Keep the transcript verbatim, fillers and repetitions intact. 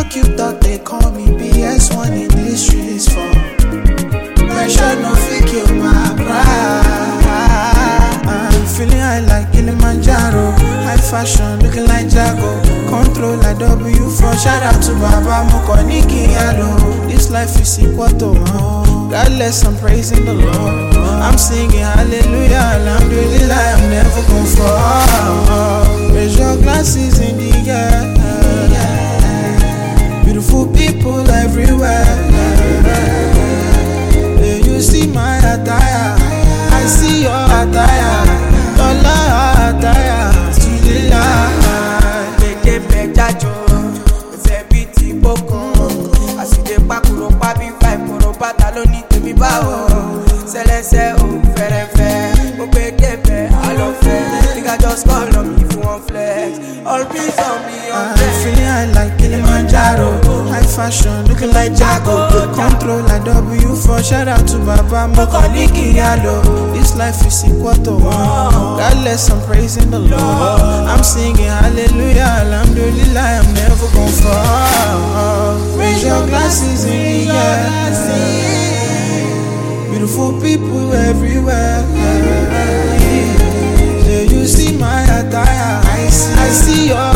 fuck you thought they call me B S one in these streets for. Pressure no fit kill my pride. I'm feeling high like Kilimanjaro. High fashion looking like Jago. Control like W four. Shout out to Baba Mokoniki Yalo. This life is equal to one. Godless, I'm praising the Lord. I'm singing hallelujah, alhamdulillah, I'm never gonna fall. Raise your glasses in the air. Beautiful people everywhere. You see my attire, I see your attire. Your love attire, to the light. Beke bejajo, zebiti bokun. Aside pakuro pabi five kuro pataloni temi bawo. Selese o ferefe, o beke be alofe. Nigga just call on me if you want flex. All peace on me, on I'm feeling high like Kilimanjaro. High fashion looking like Jago. Control like W four. Shout out to Baba Mokoniki Yalo. This life is equal to one. Godless, I'm praising the Lord. I'm singing hallelujah, alhamdulillah, I'm never gonna fall. Raise your glasses in the air. Beautiful people everywhere. Yeah, you see my attire, I see, I see your